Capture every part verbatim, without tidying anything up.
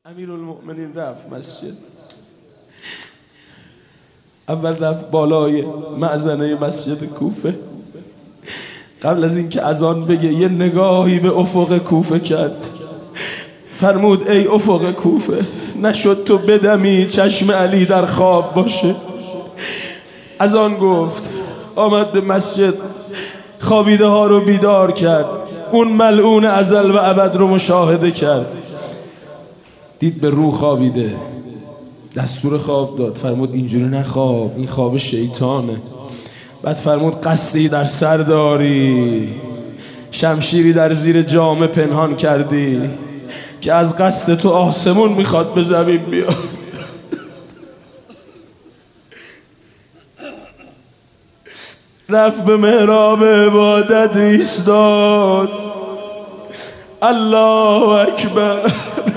امیرالمؤمنین رفت مسجد. اول رفت بالای معزنه مسجد کوفه. قبل از اینکه اذان بگه یه نگاهی به افق کوفه کرد. فرمود ای افق کوفه، نشد تو بدمی چشم علی در خواب باشه. اذان گفت، آمد به مسجد، خوابیده ها رو بیدار کرد، اون ملعون ازل و ابد رو مشاهده کرد. دید به رو خوابیده، دستور خواب داد. فرمود اینجوری نخواب، این خواب شیطانه. بعد فرمود قصدی در سر داری، شمشیری در زیر جامه پنهان کردی که از قصد تو آسمون میخواد به زمین بیاد. رفت به محراب عبادت ایستاد. الله اکبر.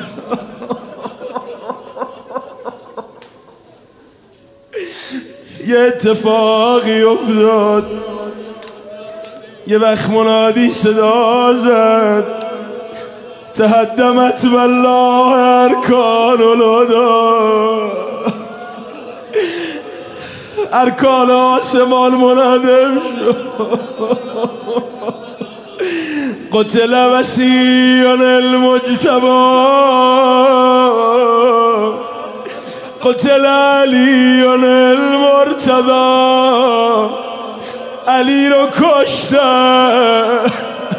یه اتفاقی افتاد. یه وقت منادی صدا زد، تهدمت والله ارکان الهدی. ارکان آسمان منادم شد. قتل وسیع المجتبی، قتل علی المرتضی. علی رو کشتن.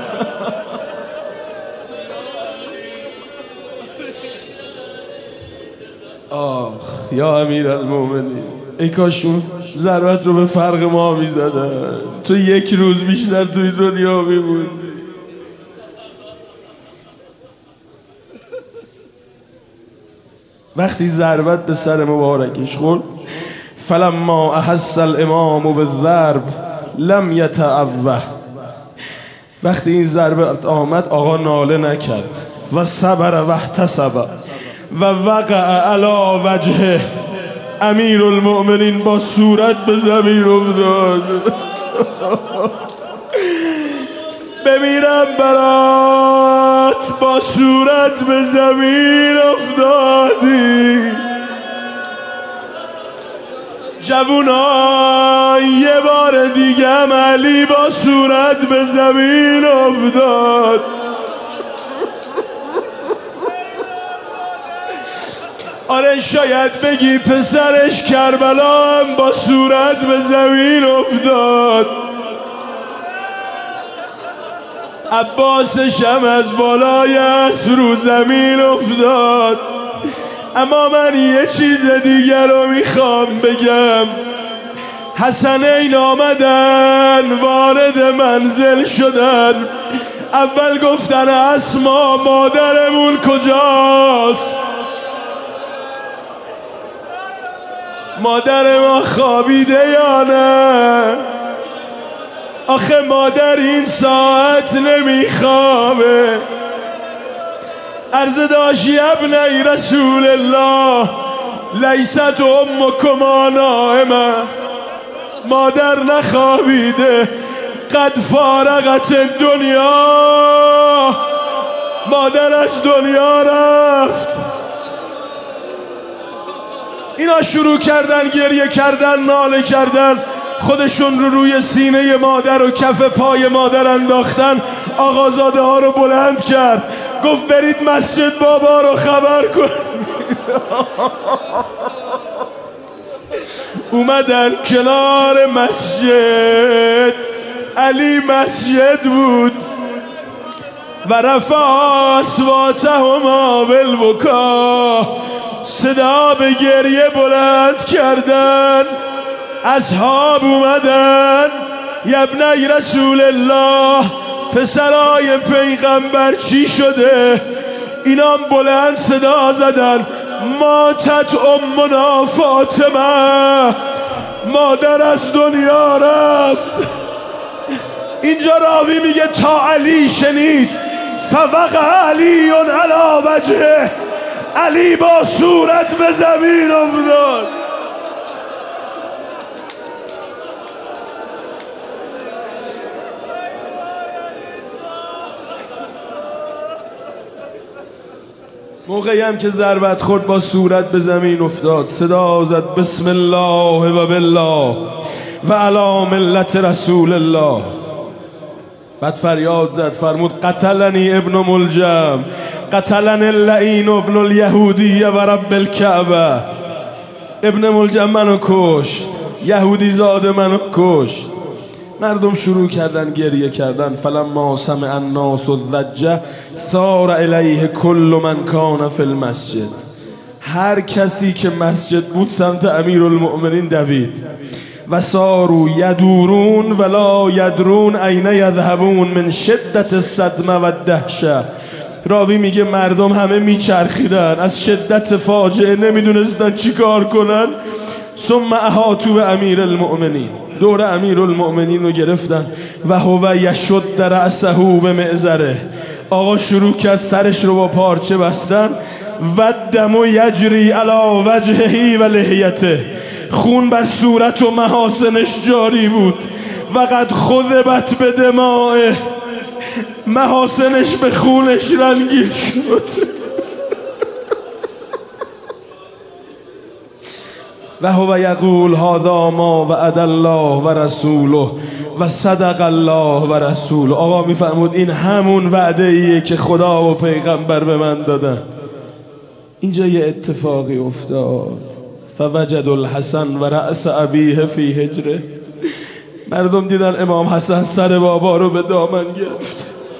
آخ یا امیرالمؤمنین، ای کاش اون ضربت رو به فرق ما میزدن، تو یک روز بیشتر توی دنیا میموندی. وقتی ضربت به سر مبارکش خورد، فلما احس الامام بالضرب لم یتعوه. وقتی این ضربت آمد آقا ناله نکرد. و صبر و احتسب و وقع علی وجهه. امیرالمؤمنین با صورت به زمین افتاد. بمیرم برات، با صورت به زمین افتادی. جوونان یه بار دیگه علی با صورت به زمین افتاد. آره شاید بگی پسرش کربلا هم با صورت به زمین افتاد. عباسش هم از بالای اسب رو زمین افتاد. اما من یه چیز دیگر رو میخوام بگم. حسنین آمدن، وارد منزل شدن. اول گفتن اسما مادرمون کجاست؟ مادر ما خوابیده یا نه؟ آخه مادر این ساعت نمیخوابه. عرض داشی ابنی رسول الله، لیست امکما نائمه. مادر نخوابیده، قد فارغت دنیا. مادر از دنیا رفت. اینا شروع کردن گریه کردن، ناله کردن، خودشون رو روی سینه مادر و کف پای مادر انداختن. آقازاده ها رو بلند کرد، گفت برید مسجد بابا رو خبر کن. اومدن کنار مسجد. علی مسجد بود. و رفع اصواتهما بالبکا، صدا به گریه بلند کردن. اصحاب اومدن، یبنی رسول الله، پسرای پیغمبر چی شده؟ اینا بلند صدا زدن، ماتت امنا فاطمه، مادر از دنیا رفت. اینجا راوی میگه تا علی شنید، فوقع علی علی وجهه. علی با صورت به زمین افتاد. موقعی هم که ضربت خورد با صورت به زمین افتاد، صدا زد بسم الله و بالله و علی ملت رسول الله. بعد فریاد زد، فرمود قتلنی ابن ملجم، قتلنی اللعین ابن الیهودی و رب الکعبه. ابن ملجم منو کشت، یهودی زاده منو کشت. مردم شروع کردن گریه کردن. فلما سمع الناس الضجه ثار الیه کل من کان فی المسجد. هر کسی که مسجد بود سمت امیرالمؤمنین دوید. و سارو یدورون ولا یدرون این یذهبون من شدت الصدمه و الدهشه. راوی میگه مردم همه میچرخیدن از شدت فاجعه، نمیدونستن چی کار کنن. ثم احاطوا به امیرالمؤمنین، دور امیرالمؤمنین رو گرفتن. و هو یشد رأسه به معذره، آقا شروع کرد سرش رو با پارچه بستن. و دم یجری علی وجهه و لحیته، خون بر صورت و محاسنش جاری بود. و قد خضبت به دمائه، محاسنش به خونش رنگی شد. و هو یقول هذا ما وعد الله و رسوله و صدق الله و رسوله. آقا میفرمود این همون وعده ایه که خدا و پیغمبر به من دادن. اینجا یه اتفاقی افتاد. فوجد الحسن و رأس ابیه فی حجره. مردم دیدن امام حسن سر بابا رو به دامن گرفت.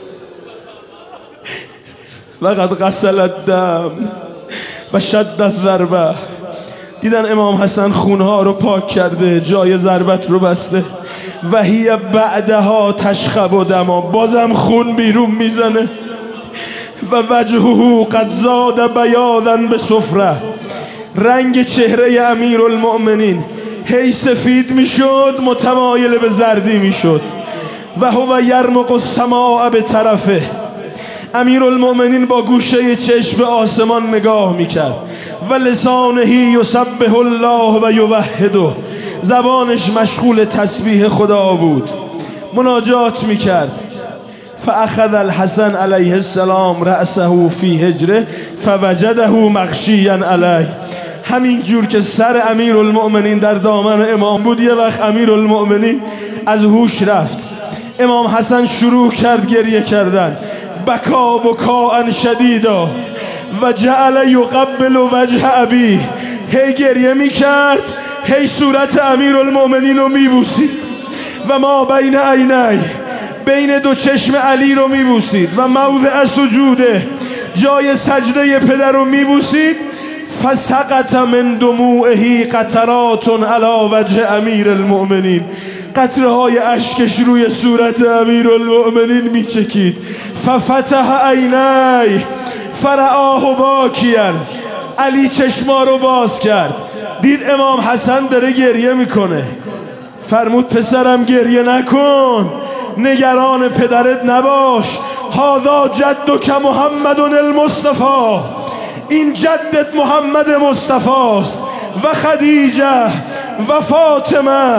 و قد غسل الدم و شدت ضربه. دیدن امام حسن خونها رو پاک کرده، جای ضربت رو بسته. و هی بعدها تشخب و دما، بازم خون بیرون میزنه. و وجهه قد زاد بیاضا به صفره، رنگ چهره امیرالمؤمنین هی سفید میشد متمایل به زردی میشد. و هو یرمق السماء به طرفه، امیرالمؤمنین با گوشه چشم به آسمان نگاه میکرد. و لسانه یسبح الله و یوحده، زبانش مشغول تسبیح خدا بود، مناجات میکرد. فاخذ الحسن علیه السلام رأسه فی حجره فوجده مغشیا علیه. همین جور که سر امیرالمؤمنین در دامن امام بود، یه وقت امیرالمؤمنین از هوش رفت. امام حسن شروع کرد گریه کردن. بکا بکاء شدیدا و جعل یقبل وجه ابی، هی گریه میکرد، هی صورت امیرالمؤمنین رو میبوسید. و ما بین عینی، بین دو چشم علی رو میبوسید. و موضع سجوده، جای سجده پدر رو میبوسید. فسقط من دموعه قطرات علی وجه امیرالمؤمنین، قطره های اشکش روی صورت امیرالمؤمنین میچکید. ففتح عینی فرآه باکیا، علی چشما رو باز کرد، دید امام حسن داره گریه میکنه. فرمود پسرم گریه نکن، نگران پدرت نباش. هذا جدک محمد المصطفی، این جدت محمد مصطفی است. و خدیجه و فاطمه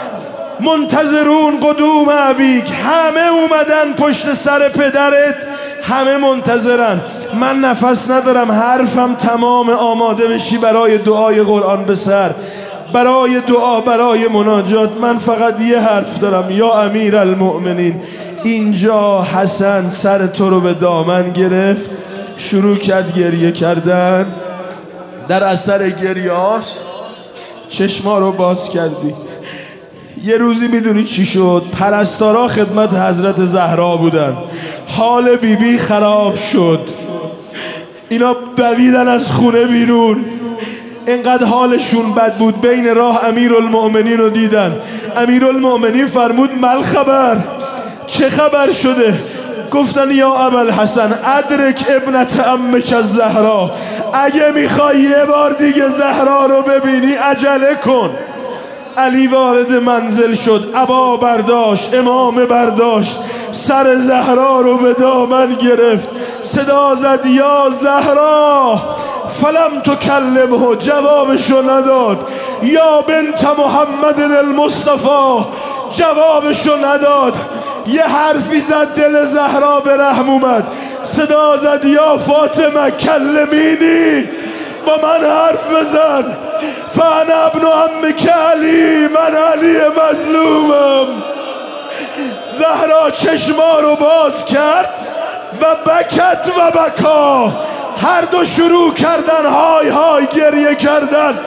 منتظرون قدوم ابیک، همه اومدن پشت سر پدرت، همه منتظرن. من نفس ندارم، حرفم تمام، آماده بشی برای دعای قرآن به سر، برای دعا، برای مناجات. من فقط یه حرف دارم، یا امیرالمؤمنین. اینجا حسن سر تو رو به دامن گرفت، شروع کرد گریه کردن. در اثر گریه‌اش چشما رو باز کردی. یه روزی میدونی چی شد؟ پرستارا خدمت حضرت زهرا بودن، حال بیبی بی خراب شد. اینا دویدن از خونه بیرون، اینقدر حالشون بد بود. بین راه امیرالمؤمنین رو دیدن. امیرالمؤمنین فرمود مل خبر، چه خبر شده؟ گفتن یا ابوالحسن ادرک ابنت عمک الزهرا، اگه میخوای یه بار دیگه زهرا رو ببینی عجله کن. علی وارد منزل شد، عبا برداشت، امامه برداشت، سر زهرا رو به دامن گرفت، صدا زد یا زهرا. فلم تکلمه، جوابشو نداد. یا بنت محمد المصطفی، جوابشو نداد. یه حرفی زد، دل زهرا به رحم اومد. صدا زد یا فاطمه کلمینی، با من حرف بزن. فانا ابن عمک علی، من علی مظلومم. زهرا چشما رو باز کرد و بکت و بکا، هر دو شروع کردن های های گریه کردن.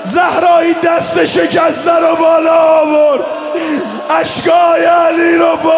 زهرا این دست شکسته رو بالا آورد، اشکای علی رو بالا